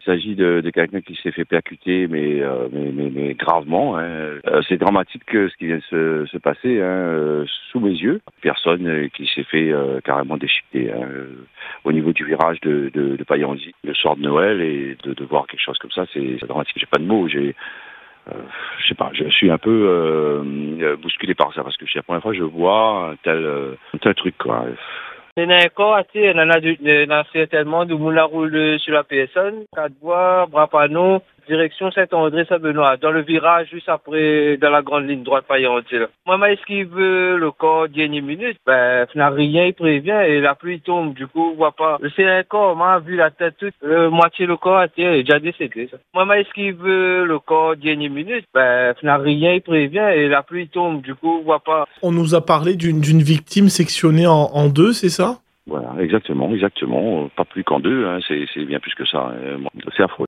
Il s'agit de quelqu'un qui s'est fait percuter, mais gravement. C'est dramatique ce qui vient de se passer sous mes yeux. Personne qui s'est fait carrément déchiqueter au niveau du virage de Paillandy le soir de Noël, et de voir quelque chose comme ça, c'est dramatique. J'ai pas de mots. Je sais pas, je suis un peu bousculé par ça, parce que c'est la première fois que je vois un tel truc, quoi. C'est encore, on en a certainement du monde à rouler sur la personne, 4 voies, bras panneaux, direction Saint-André-Saint-Benoît, dans le virage juste après, dans la grande ligne droite Paillandy. Moi, je esquive le corps dernière minute, il n'a rien, il prévient, et la pluie tombe, du coup, on voit pas. C'est un corps, moi, vu la tête toute, moitié le corps, est déjà décédé, ça. Moi, je esquive le corps dernière minute, il n'a rien, il prévient, et la pluie tombe, du coup, on voit pas. On nous a parlé d'une victime sectionnée en deux, c'est ça ? Voilà, exactement. Pas plus qu'en deux, c'est bien plus que ça. C'est affreux.